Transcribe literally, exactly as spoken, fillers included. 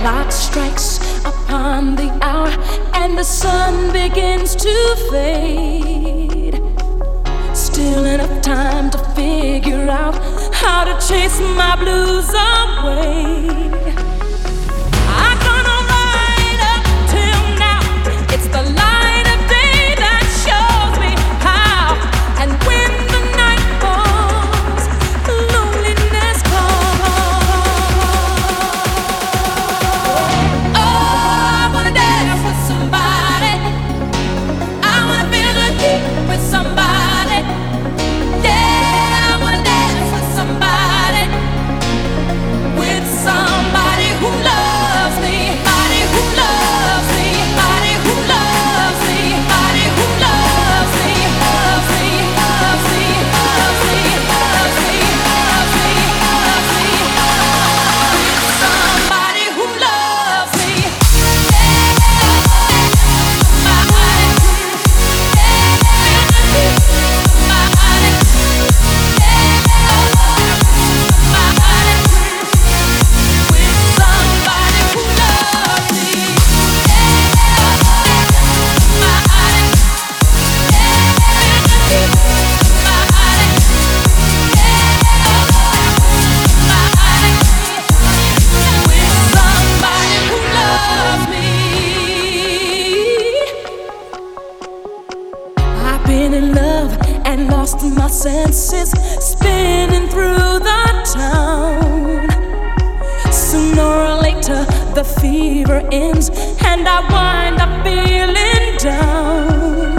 clock strikes upon the hour and the sun begins to fade. Still enough time to figure out how to chase my blues away. I'm gonna ride up till now. It's the light of day that shows me how. And when the night falls, loneliness calls. Oh, I wanna dance with somebody. I wanna feel the heat with somebody. Yeah, I wanna dance with somebody. With somebody who loves me. Somebody who loves me. Somebody who loves me. Somebody who loves me. Loves me. Loves me. Loves me. Loves me. Loves me. Loves me. With somebody who loves me. I've been in love and lost my senses, spinning through the town. Sooner or later, the fever ends, and I wind up feeling down.